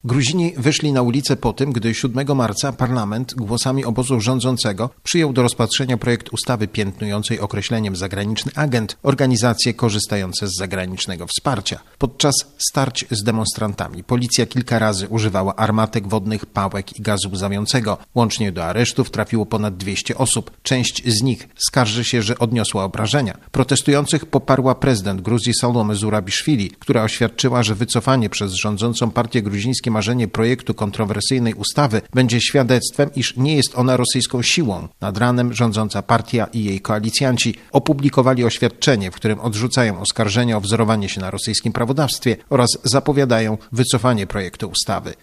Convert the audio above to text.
Gruzini wyszli na ulicę po tym, gdy 7 marca parlament głosami obozu rządzącego przyjął do rozpatrzenia projekt ustawy piętnującej określeniem zagraniczny agent organizacje korzystające z zagranicznego wsparcia. Podczas starć z demonstrantami policja kilka razy używała armatek wodnych, pałek i gazu łzawiącego. Łącznie do aresztów trafiło ponad 200 osób. Część z nich skarży się, że odniosła obrażenia. Protestujących poparła prezydent Gruzji Salome Zurabiszwili, która oświadczyła, że wycofanie przez rządzącą partię gruzińskie marzenie projektu kontrowersyjnej ustawy będzie świadectwem, iż nie jest ona rosyjską siłą. Nad ranem rządząca partia i jej koalicjanci opublikowali oświadczenie, w którym odrzucają oskarżenia o wzorowanie się na rosyjskim prawodawstwie oraz zapowiadają wycofanie projektu ustawy.